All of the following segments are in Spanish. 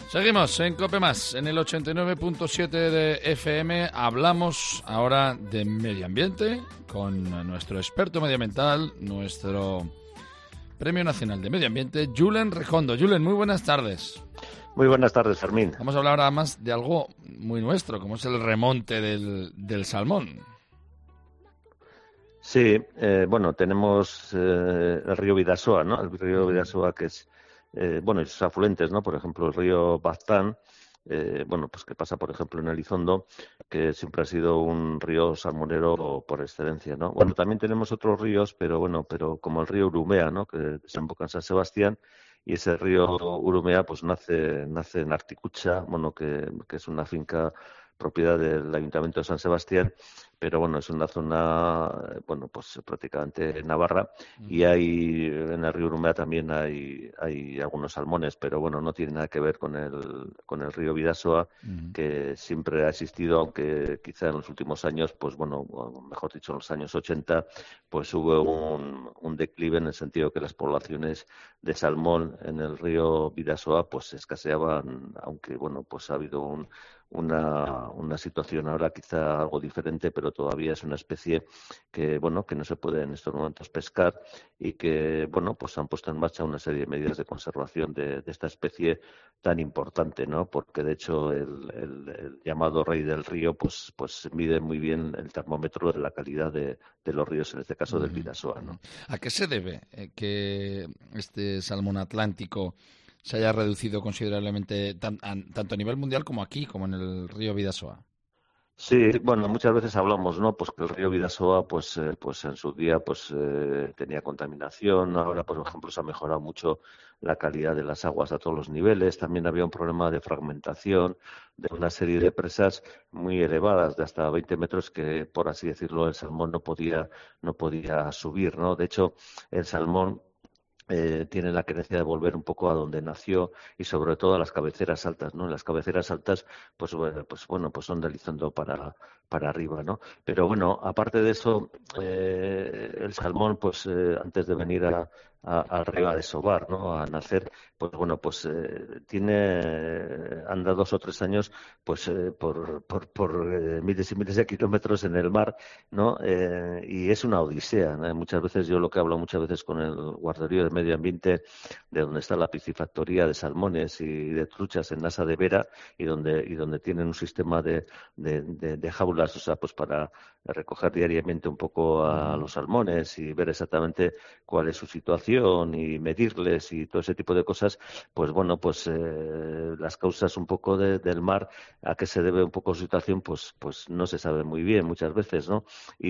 Seguimos en COPE+, en el 89.7 de FM. Hablamos ahora de medio ambiente con nuestro experto medioambiental, nuestro Premio Nacional de Medio Ambiente, Julen Rejondo. Julen, muy buenas tardes. Muy buenas tardes, Fermín. Vamos a hablar ahora más de algo muy nuestro, como es el remonte del salmón. Sí, bueno, tenemos el río Bidasoa, ¿no? El río Bidasoa que es, bueno, y sus afluentes, ¿no? Por ejemplo, el río Baztán, bueno, pues que pasa, por ejemplo, en Elizondo, que siempre ha sido un río salmonero por excelencia, ¿no? Bueno, también tenemos otros ríos, pero bueno, pero como el río Urumea, ¿no? Que desemboca en San Sebastián, y ese río Urumea, pues nace en Articucha, bueno, que es una finca propiedad del Ayuntamiento de San Sebastián, pero bueno, es una zona, bueno, pues prácticamente Navarra, y en el río Urumea también hay algunos salmones, pero bueno, no tiene nada que ver con el río Bidasoa, que siempre ha existido, aunque quizá en los últimos años, pues bueno, o mejor dicho, en los años 80, pues hubo un declive en el sentido que las poblaciones de salmón en el río Bidasoa pues escaseaban, aunque bueno, pues ha habido una situación ahora quizá algo diferente, pero todavía es una especie que, bueno, que no se puede en estos momentos pescar y que, bueno, pues han puesto en marcha una serie de medidas de conservación de esta especie tan importante, ¿no? Porque de hecho el llamado rey del río, pues mide muy bien el termómetro de la calidad de los ríos, en este caso del Bidasoa, ¿no? ¿A qué se debe que este salmón atlántico se haya reducido considerablemente tanto a nivel mundial como aquí, como en el río Bidasoa? Sí, bueno, muchas veces hablamos, ¿no? Pues que el río Bidasoa, pues en su día, tenía contaminación. Ahora, por ejemplo, se ha mejorado mucho la calidad de las aguas a todos los niveles. También había un problema de fragmentación de una serie de presas muy elevadas, de hasta 20 metros, que, por así decirlo, el salmón no podía subir, ¿no? De hecho, el salmón tiene la creencia de volver un poco a donde nació y sobre todo a las cabeceras altas, ¿no? Las cabeceras altas, pues son deslizando para arriba, ¿no? Pero bueno, aparte de eso, el salmón, antes de venir al río a desovar, ¿no? A nacer, pues bueno, anda 2 o 3 años, por miles y miles de kilómetros en el mar, ¿no? Y es una odisea, ¿no? Muchas veces yo lo que hablo muchas veces con el guarderío de medio ambiente, de donde está la piscifactoría de salmones y de truchas en Nasa de Vera, y donde tienen un sistema de jaulas, o sea, pues para recoger diariamente un poco a los salmones y ver exactamente cuál es su situación y medirles y todo ese tipo de cosas, pues bueno, las causas un poco del mar, a qué se debe un poco su situación, pues no se sabe muy bien muchas veces, ¿no?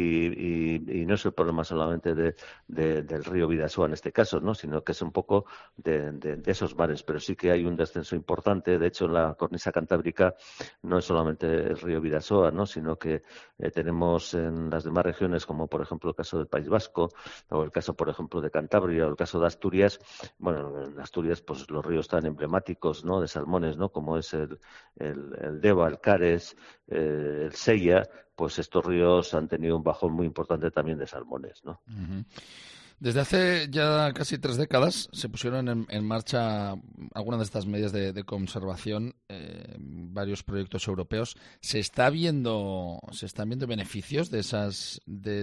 Y no es el problema solamente del río Bidasoa en este caso, ¿no? Sino que es un poco de esos mares, pero sí que hay un descenso importante. De hecho, en la cornisa cantábrica no es solamente el río Bidasoa, ¿no? Sino que tenemos en las demás regiones, como por ejemplo el caso del País Vasco, o el caso, por ejemplo, de Cantabria, o el caso de Asturias. Bueno, en Asturias, pues los ríos tan emblemáticos, ¿no? De salmones, ¿no? Como es el Deva, el Cares, el Sella, pues estos ríos han tenido un bajón muy importante también de salmones, ¿no? Desde hace ya casi 3 décadas se pusieron en marcha algunas de estas medidas de conservación, varios proyectos europeos. ¿Se están viendo beneficios de esas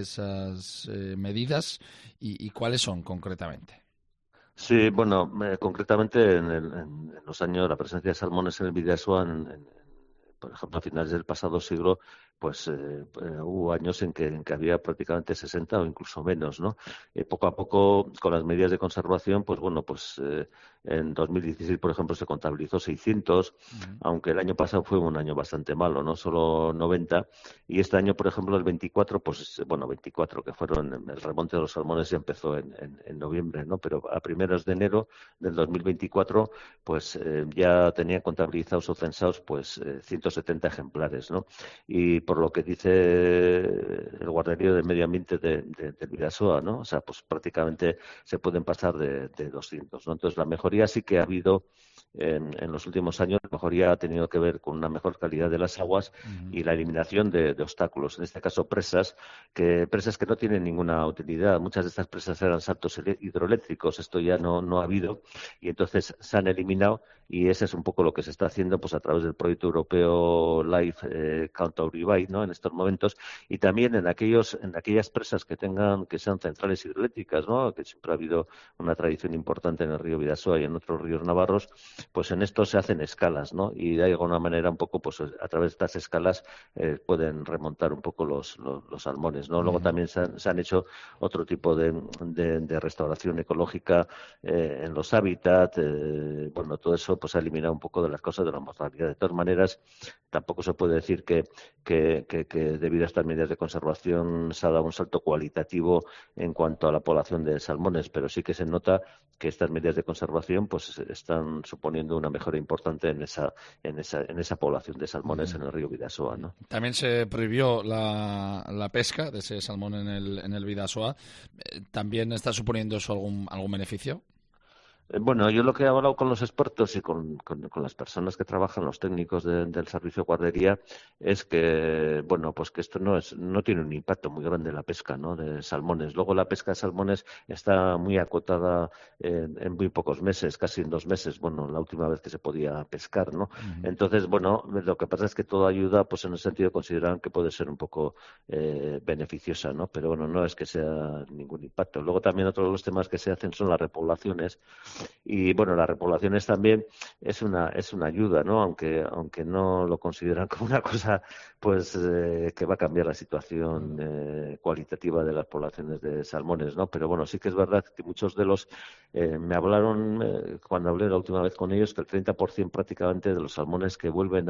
medidas y cuáles son concretamente? Sí, bueno, concretamente en los años, la presencia de salmones en el Bidasoa, por ejemplo, a finales del pasado siglo, hubo años en que había prácticamente 60 o incluso menos, ¿no? Poco a poco, con las medidas de conservación, en 2016, por ejemplo, se contabilizó 600, aunque el año pasado fue un año bastante malo, ¿no? Solo 90, y este año, por ejemplo, el 24, 24, que fueron el remonte de los salmones, ya empezó en noviembre, ¿no? Pero a primeros de enero del 2024, ya tenían contabilizados o censados, 170 ejemplares, ¿no? Y por lo que dice el guarderío de medio ambiente del Bidasoa, ¿no? O sea, pues prácticamente se pueden pasar de 200, ¿no? Entonces, la mejoría sí que ha habido en los últimos años, la mejoría ha tenido que ver con una mejor calidad de las aguas y la eliminación de obstáculos, en este caso presas que no tienen ninguna utilidad. Muchas de estas presas eran saltos hidroeléctricos, esto ya no ha habido, y entonces se han eliminado, y ese es un poco lo que se está haciendo pues a través del proyecto europeo Life Country, ¿no? En estos momentos, y también en aquellas presas que sean centrales hidroeléctricas, ¿no? Que siempre ha habido una tradición importante en el río Bidasoa y en otros ríos navarros, pues en esto se hacen escalas, ¿no? Y de alguna manera un poco pues a través de estas escalas pueden remontar un poco los salmones, ¿no? Luego también se han hecho otro tipo de restauración ecológica en los hábitats, bueno, todo eso pues ha eliminado un poco de las cosas de la mortalidad. De todas maneras, tampoco se puede decir que debido a estas medidas de conservación se ha dado un salto cualitativo en cuanto a la población de salmones, pero sí que se nota que estas medidas de conservación pues están suponiendo una mejora importante en esa población de salmones en el río Bidasoa, ¿no? También se prohibió la pesca de ese salmón en el Bidasoa. ¿También está suponiendo eso algún beneficio? Bueno, yo lo que he hablado con los expertos y con las personas que trabajan, los técnicos del servicio de guardería, es que, bueno, pues que esto no tiene un impacto muy grande en la pesca, ¿no? De salmones. Luego la pesca de salmones está muy acotada en muy pocos meses, casi en 2 meses, bueno, la última vez que se podía pescar, ¿no? Entonces, bueno, lo que pasa es que todo ayuda, pues en el sentido consideran que puede ser un poco beneficiosa, ¿no? Pero bueno, no es que sea ningún impacto. Luego también otro de los temas que se hacen son las repoblaciones. Y bueno, las repoblaciones también es una ayuda, ¿no? Aunque no lo consideran como una cosa pues que va a cambiar la situación cualitativa de las poblaciones de salmones, ¿no? Pero bueno, sí que es verdad que muchos de los me hablaron cuando hablé la última vez con ellos que el 30% prácticamente de los salmones que vuelven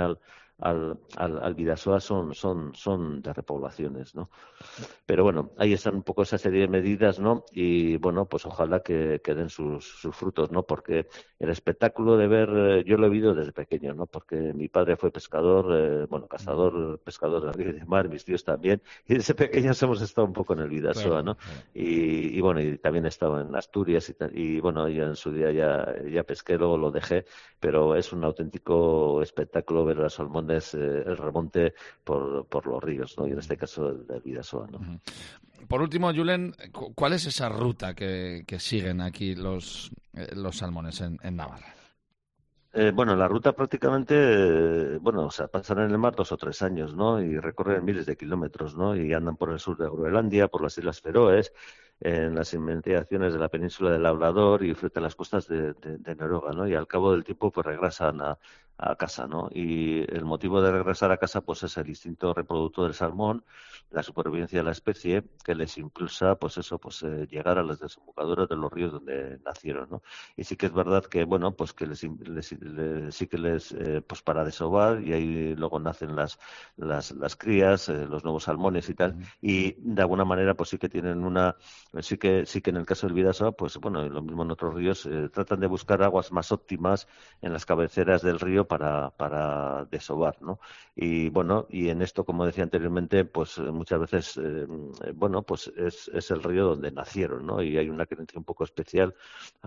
al Bidasoa son de repoblaciones, ¿no? Pero bueno, ahí están un poco esa serie de medidas, ¿no? Y bueno, pues ojalá que den sus frutos, ¿no? Porque el espectáculo de ver, yo lo he vivido desde pequeño, ¿no? Porque mi padre fue pescador, pescador de río y de mar, mis tíos también, y desde pequeños hemos estado un poco en el Bidasoa, ¿no? Y bueno, y también he estado en Asturias y bueno, yo en su día ya pesqué, luego lo dejé, pero es un auténtico espectáculo ver a los salmones, el remonte por los ríos, ¿no? Y en este caso el Bidasoa, ¿no? Por último, Julen, ¿cuál es esa ruta que siguen aquí los salmones en Navarra? Bueno, la ruta prácticamente, o sea, pasan en el mar 2 o 3 años, ¿no? Y recorren miles de kilómetros, ¿no? Y andan por el sur de Groenlandia, por las Islas Feroes, en las inmediaciones de la península del Labrador y frente a las costas de Noruega, ¿no? Y al cabo del tiempo, pues regresan a casa, ¿no? Y el motivo de regresar a casa, pues es el instinto reproductor del salmón, la supervivencia de la especie, que les impulsa, pues eso, llegar a las desembocaduras de los ríos donde nacieron, ¿no? Y sí que es verdad que, bueno, pues que sí que les pues para desovar, y ahí luego nacen las crías, los nuevos salmones y tal, y de alguna manera pues sí que tienen sí que en el caso del Bidasoa, pues bueno, y lo mismo en otros ríos, tratan de buscar aguas más óptimas en las cabeceras del río para desovar, ¿no? Y bueno, y en esto, como decía anteriormente, pues muchas veces, pues es el río donde nacieron, ¿no? Y hay una creencia un poco especial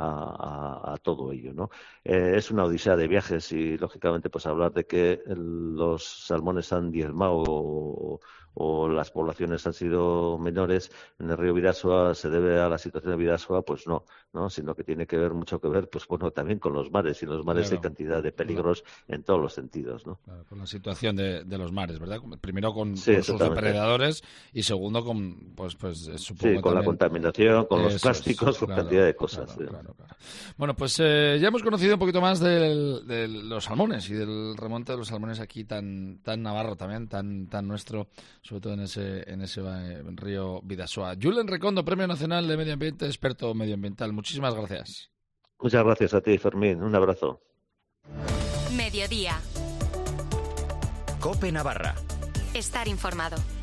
a todo ello, ¿no? Es una odisea de viajes y, lógicamente, pues hablar de que los salmones han diezmado o las poblaciones han sido menores en el río Bidasoa se debe a la situación de Bidasoa, pues no, sino que tiene mucho que ver, pues bueno, también con los mares, y en los mares hay cantidad de peligros en todos los sentidos, ¿no? Claro, con la situación de los mares, ¿verdad? Primero con sus depredadores y segundo con, pues supongo con también la contaminación, con los plásticos, con cantidad de cosas. Claro. Bueno, pues ya hemos conocido un poquito más de los salmones y del remonte de los salmones aquí tan navarro también, tan nuestro, sobre todo en ese río Bidasoa. Julen Recondo, Premio Nacional de Medio Ambiente, experto medioambiental. Muchísimas gracias. Muchas gracias a ti, Fermín. Un abrazo. Mediodía. COPE Navarra. Estar informado.